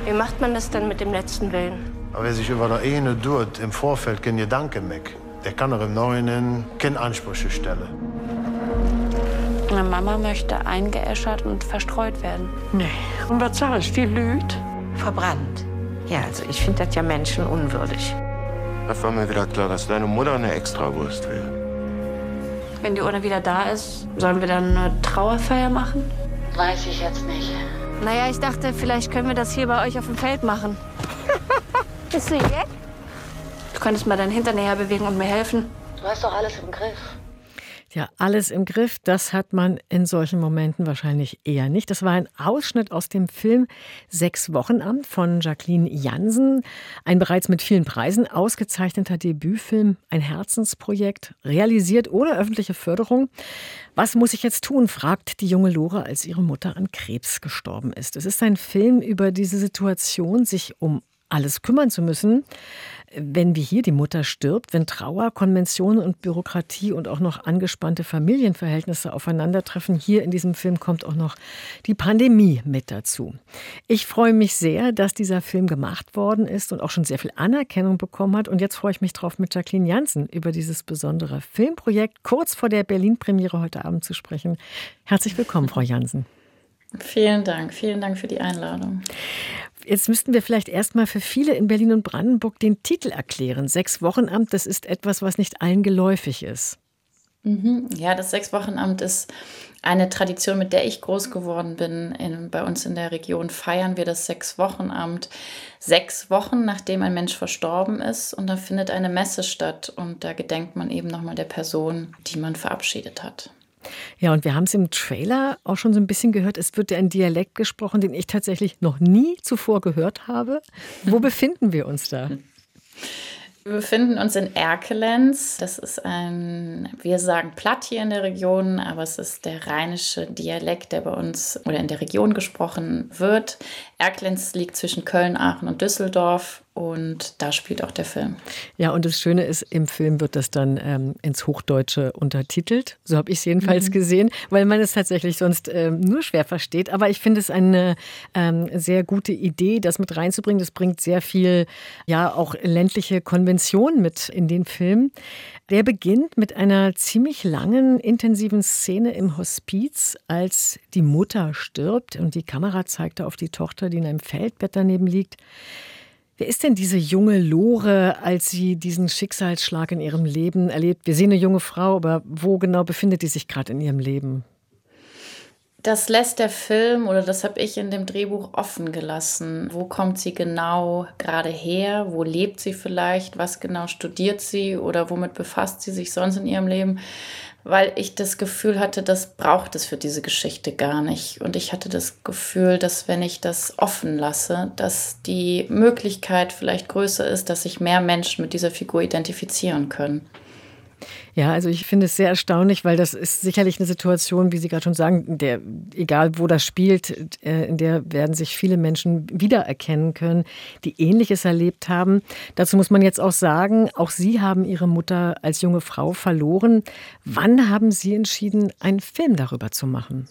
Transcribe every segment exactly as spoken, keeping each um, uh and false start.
Wie macht man das denn mit dem letzten Willen? Aber wer sich über der eine tut, im Vorfeld kein Gedanke macht, der kann auch im Neuen keine Ansprüche stellen. Meine Mama möchte eingeäschert und verstreut werden. Nee. Und was sagst du, die Lüd? Verbrannt. Ja, also ich finde das ja menschenunwürdig. Da war mir wieder klar, dass deine Mutter eine Extrawurst will. Wenn die Urne wieder da ist, sollen wir dann eine Trauerfeier machen? Weiß ich jetzt nicht. Naja, ich dachte, vielleicht können wir das hier bei euch auf dem Feld machen. Bist du jetzt? Du könntest mal deinen Hintern näher bewegen und mir helfen. Du hast doch alles im Griff. Ja, alles im Griff, das hat man in solchen Momenten wahrscheinlich eher nicht. Das war ein Ausschnitt aus dem Film Sechs Wochenamt von Jacqueline Jansen. Ein bereits mit vielen Preisen ausgezeichneter Debütfilm, ein Herzensprojekt, realisiert ohne öffentliche Förderung. Was muss ich jetzt tun, fragt die junge Lore, als ihre Mutter an Krebs gestorben ist. Es ist ein Film über diese Situation, sich um alles kümmern zu müssen, wenn wie hier die Mutter stirbt, wenn Trauer, Konventionen und Bürokratie und auch noch angespannte Familienverhältnisse aufeinandertreffen. Hier in diesem Film kommt auch noch die Pandemie mit dazu. Ich freue mich sehr, dass dieser Film gemacht worden ist und auch schon sehr viel Anerkennung bekommen hat. Und jetzt freue ich mich drauf, mit Jacqueline Jansen über dieses besondere Filmprojekt kurz vor der Berlin-Premiere heute Abend zu sprechen. Herzlich willkommen, Frau Jansen. Vielen Dank, vielen Dank für die Einladung. Jetzt müssten wir vielleicht erstmal für viele in Berlin und Brandenburg den Titel erklären. Sechs-Wochenamt, das ist etwas, was nicht allen geläufig ist. Mhm. Ja, das Sechs-Wochenamt ist eine Tradition, mit der ich groß geworden bin. In, bei uns in der Region feiern wir das Sechs-Wochenamt sechs Wochen, nachdem ein Mensch verstorben ist. Und da findet eine Messe statt und da gedenkt man eben nochmal der Person, die man verabschiedet hat. Ja, und wir haben es im Trailer auch schon so ein bisschen gehört. Es wird ja ein Dialekt gesprochen, den ich tatsächlich noch nie zuvor gehört habe. Wo befinden wir uns da? Wir befinden uns in Erkelenz. Das ist ein, wir sagen platt hier in der Region, aber es ist der rheinische Dialekt, der bei uns oder in der Region gesprochen wird. Erkelenz liegt zwischen Köln, Aachen und Düsseldorf. Und da spielt auch der Film. Ja, und das Schöne ist, im Film wird das dann ähm, ins Hochdeutsche untertitelt. So habe ich es jedenfalls mhm. gesehen, weil man es tatsächlich sonst ähm, nur schwer versteht. Aber ich finde es eine ähm, sehr gute Idee, das mit reinzubringen. Das bringt sehr viel, ja, auch ländliche Konvention mit in den Film. Der beginnt mit einer ziemlich langen, intensiven Szene im Hospiz, als die Mutter stirbt und die Kamera zeigt auf die Tochter, die in einem Feldbett daneben liegt. Wer ist denn diese junge Lore, als sie diesen Schicksalsschlag in ihrem Leben erlebt? Wir sehen eine junge Frau, aber wo genau befindet die sich gerade in ihrem Leben? Das lässt der Film, oder das habe ich in dem Drehbuch offen gelassen. Wo kommt sie genau gerade her? Wo lebt sie vielleicht? Was genau studiert sie? Oder womit befasst sie sich sonst in ihrem Leben? Weil ich das Gefühl hatte, das braucht es für diese Geschichte gar nicht. Und ich hatte das Gefühl, dass wenn ich das offen lasse, dass die Möglichkeit vielleicht größer ist, dass sich mehr Menschen mit dieser Figur identifizieren können. Ja, also ich finde es sehr erstaunlich, weil das ist sicherlich eine Situation, wie Sie gerade schon sagen, der, egal wo das spielt, in der werden sich viele Menschen wiedererkennen können, die Ähnliches erlebt haben. Dazu muss man jetzt auch sagen, auch Sie haben Ihre Mutter als junge Frau verloren. Wann haben Sie entschieden, einen Film darüber zu machen?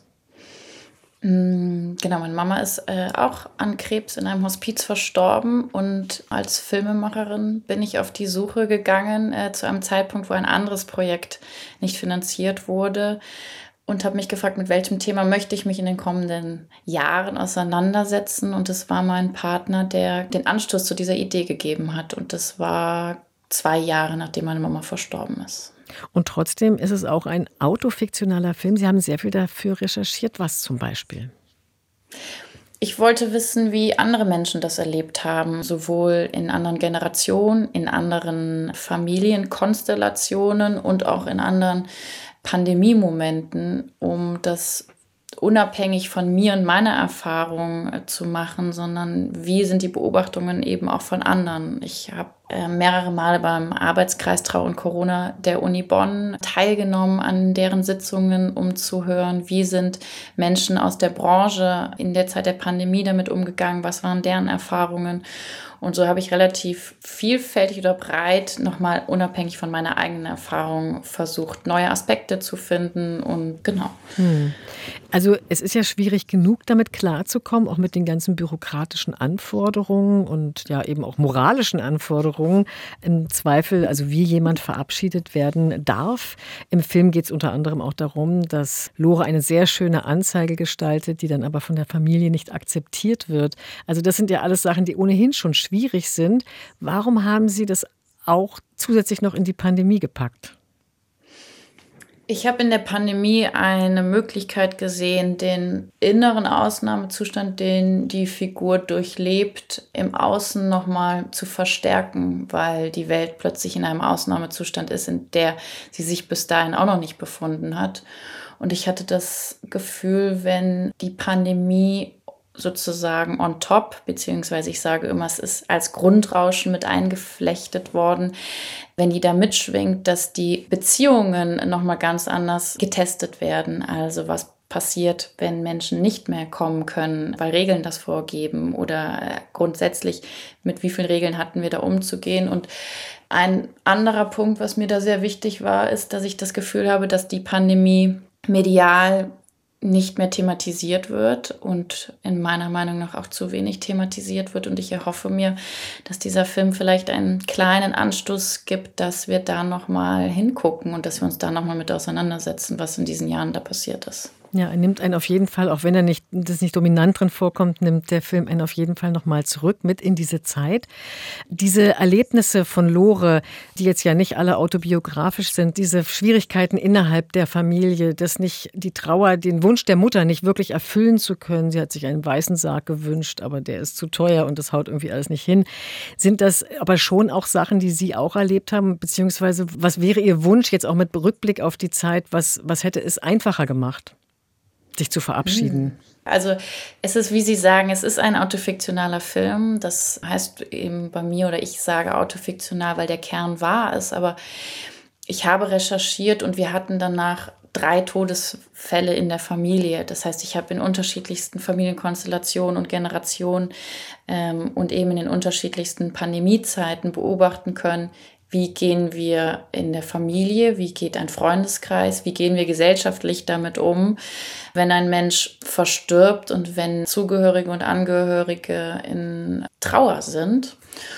Genau, meine Mama ist äh, auch an Krebs in einem Hospiz verstorben und als Filmemacherin bin ich auf die Suche gegangen äh, zu einem Zeitpunkt, wo ein anderes Projekt nicht finanziert wurde und habe mich gefragt, mit welchem Thema möchte ich mich in den kommenden Jahren auseinandersetzen, und es war mein Partner, der den Anstoß zu dieser Idee gegeben hat, und das war zwei Jahre, nachdem meine Mama verstorben ist. Und trotzdem ist es auch ein autofiktionaler Film. Sie haben sehr viel dafür recherchiert. Was zum Beispiel? Ich wollte wissen, wie andere Menschen das erlebt haben, sowohl in anderen Generationen, in anderen Familienkonstellationen und auch in anderen Pandemiemomenten, um das unabhängig von mir und meiner Erfahrung zu machen, sondern wie sind die Beobachtungen eben auch von anderen. Ich habe äh, mehrere Male beim Arbeitskreis Trauer und Corona der Uni Bonn teilgenommen an deren Sitzungen, um zu hören, wie sind Menschen aus der Branche in der Zeit der Pandemie damit umgegangen, was waren deren Erfahrungen. Und so habe ich relativ vielfältig oder breit, nochmal unabhängig von meiner eigenen Erfahrung, versucht, neue Aspekte zu finden und genau. Hm. Also es ist ja schwierig genug, damit klarzukommen, auch mit den ganzen bürokratischen Anforderungen und ja eben auch moralischen Anforderungen. Im Zweifel, also wie jemand verabschiedet werden darf. Im Film geht es unter anderem auch darum, dass Lore eine sehr schöne Anzeige gestaltet, die dann aber von der Familie nicht akzeptiert wird. Also das sind ja alles Sachen, die ohnehin schon schwierig sind. Warum haben Sie das auch zusätzlich noch in die Pandemie gepackt? Ich habe in der Pandemie eine Möglichkeit gesehen, den inneren Ausnahmezustand, den die Figur durchlebt, im Außen nochmal zu verstärken, weil die Welt plötzlich in einem Ausnahmezustand ist, in der sie sich bis dahin auch noch nicht befunden hat. Und ich hatte das Gefühl, wenn die Pandemie sozusagen on top, beziehungsweise ich sage immer, es ist als Grundrauschen mit eingeflechtet worden, wenn die da mitschwingt, dass die Beziehungen nochmal ganz anders getestet werden. Also was passiert, wenn Menschen nicht mehr kommen können, weil Regeln das vorgeben oder grundsätzlich, mit wie vielen Regeln hatten wir da umzugehen. Und ein anderer Punkt, was mir da sehr wichtig war, ist, dass ich das Gefühl habe, dass die Pandemie medial nicht mehr thematisiert wird und in meiner Meinung nach auch zu wenig thematisiert wird. Und ich erhoffe mir, dass dieser Film vielleicht einen kleinen Anstoß gibt, dass wir da nochmal hingucken und dass wir uns da nochmal mit auseinandersetzen, was in diesen Jahren da passiert ist. Ja, er nimmt einen auf jeden Fall, auch wenn er nicht, das nicht dominant drin vorkommt, nimmt der Film einen auf jeden Fall nochmal zurück mit in diese Zeit. Diese Erlebnisse von Lore, die jetzt ja nicht alle autobiografisch sind, diese Schwierigkeiten innerhalb der Familie, das nicht, die Trauer, den Wunsch der Mutter nicht wirklich erfüllen zu können. Sie hat sich einen weißen Sarg gewünscht, aber der ist zu teuer und das haut irgendwie alles nicht hin. Sind das aber schon auch Sachen, die Sie auch erlebt haben? Beziehungsweise, was wäre Ihr Wunsch jetzt auch mit Rückblick auf die Zeit? Was, was hätte es einfacher gemacht, sich zu verabschieden? Also es ist, wie Sie sagen, es ist ein autofiktionaler Film. Das heißt eben bei mir, oder ich sage autofiktional, weil der Kern wahr ist. Aber ich habe recherchiert und wir hatten danach drei Todesfälle in der Familie. Das heißt, ich habe in unterschiedlichsten Familienkonstellationen und Generationen ähm, und eben in den unterschiedlichsten Pandemiezeiten beobachten können, wie gehen wir in der Familie, wie geht ein Freundeskreis, wie gehen wir gesellschaftlich damit um, wenn ein Mensch verstirbt und wenn Zugehörige und Angehörige in Trauer sind.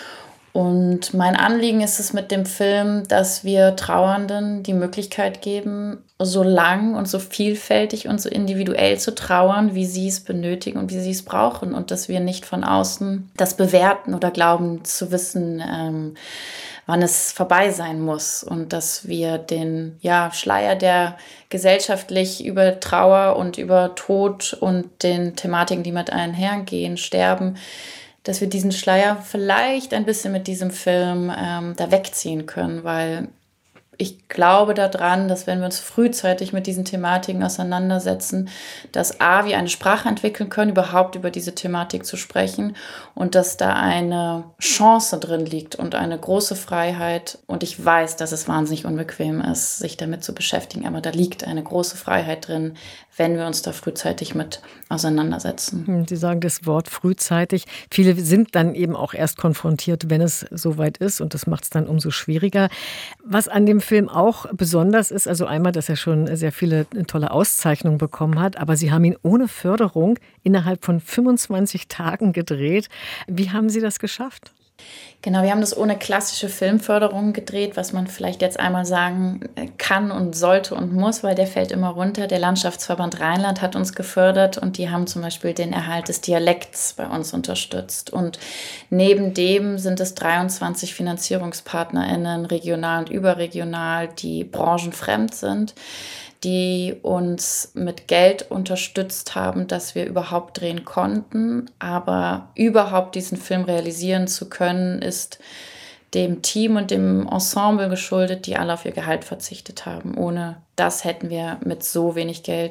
Und mein Anliegen ist es mit dem Film, dass wir Trauernden die Möglichkeit geben, so lang und so vielfältig und so individuell zu trauern, wie sie es benötigen und wie sie es brauchen. Und dass wir nicht von außen das bewerten oder glauben zu wissen, ähm, wann es vorbei sein muss. Und dass wir den ja, Schleier, der gesellschaftlich über Trauer und über Tod und den Thematiken, die mit einhergehen, Sterben, dass wir diesen Schleier vielleicht ein bisschen mit diesem Film ähm, da wegziehen können, weil ich glaube daran, dass wenn wir uns frühzeitig mit diesen Thematiken auseinandersetzen, dass A, wir eine Sprache entwickeln können, überhaupt über diese Thematik zu sprechen und dass da eine Chance drin liegt und eine große Freiheit. Und ich weiß, dass es wahnsinnig unbequem ist, sich damit zu beschäftigen, aber da liegt eine große Freiheit drin, wenn wir uns da frühzeitig mit auseinandersetzen. Sie sagen das Wort frühzeitig. Viele sind dann eben auch erst konfrontiert, wenn es soweit ist und das macht es dann umso schwieriger. Was an dem Film auch besonders ist, also einmal, dass er schon sehr viele tolle Auszeichnungen bekommen hat, aber Sie haben ihn ohne Förderung innerhalb von fünfundzwanzig Tagen gedreht. Wie haben Sie das geschafft? Genau, wir haben das ohne klassische Filmförderung gedreht, was man vielleicht jetzt einmal sagen kann und sollte und muss, weil der fällt immer runter. Der Landschaftsverband Rheinland hat uns gefördert und die haben zum Beispiel den Erhalt des Dialekts bei uns unterstützt. Und neben dem sind es dreiundzwanzig FinanzierungspartnerInnen, regional und überregional, die branchenfremd sind, die uns mit Geld unterstützt haben, dass wir überhaupt drehen konnten. Aber überhaupt diesen Film realisieren zu können, ist dem Team und dem Ensemble geschuldet, die alle auf ihr Gehalt verzichtet haben. Ohne das hätten wir mit so wenig Geld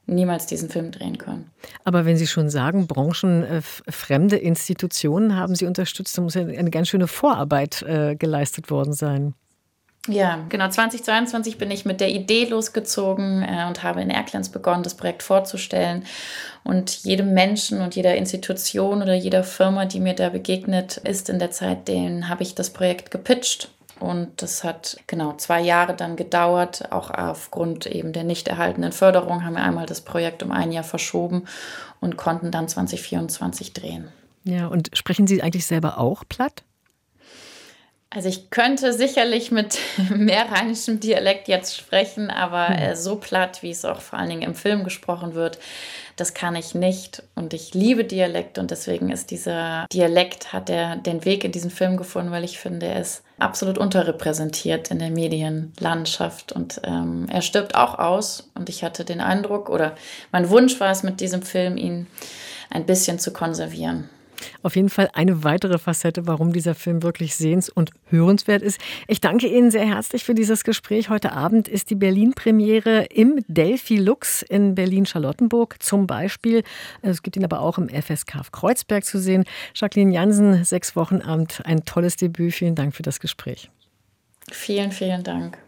niemals diesen Film drehen können. Aber wenn Sie schon sagen, branchenfremde Institutionen haben Sie unterstützt, dann muss ja eine ganz schöne Vorarbeit äh, geleistet worden sein. Ja, genau. zweitausendzweiundzwanzig bin ich mit der Idee losgezogen äh, und habe in Erkelenz begonnen, das Projekt vorzustellen. Und jedem Menschen und jeder Institution oder jeder Firma, die mir da begegnet ist in der Zeit, denen habe ich das Projekt gepitcht. Und das hat genau zwei Jahre dann gedauert. Auch aufgrund eben der nicht erhaltenen Förderung haben wir einmal das Projekt um ein Jahr verschoben und konnten dann zwanzig vierundzwanzig drehen. Ja, und sprechen Sie eigentlich selber auch platt? Also ich könnte sicherlich mit mehr rheinischem Dialekt jetzt sprechen, aber äh, so platt, wie es auch vor allen Dingen im Film gesprochen wird, das kann ich nicht. Und ich liebe Dialekt und deswegen ist dieser Dialekt, hat er den Weg in diesen Film gefunden, weil ich finde, er ist absolut unterrepräsentiert in der Medienlandschaft und ähm, er stirbt auch aus. Und ich hatte den Eindruck, oder mein Wunsch war es mit diesem Film, ihn ein bisschen zu konservieren. Auf jeden Fall eine weitere Facette, warum dieser Film wirklich sehens- und hörenswert ist. Ich danke Ihnen sehr herzlich für dieses Gespräch. Heute Abend ist die Berlin-Premiere im Delphi Lux in Berlin-Charlottenburg zum Beispiel. Es gibt ihn aber auch im F S K Kreuzberg zu sehen. Jacqueline Jansen, sechs Wochen Amt, ein tolles Debüt. Vielen Dank für das Gespräch. Vielen, vielen Dank.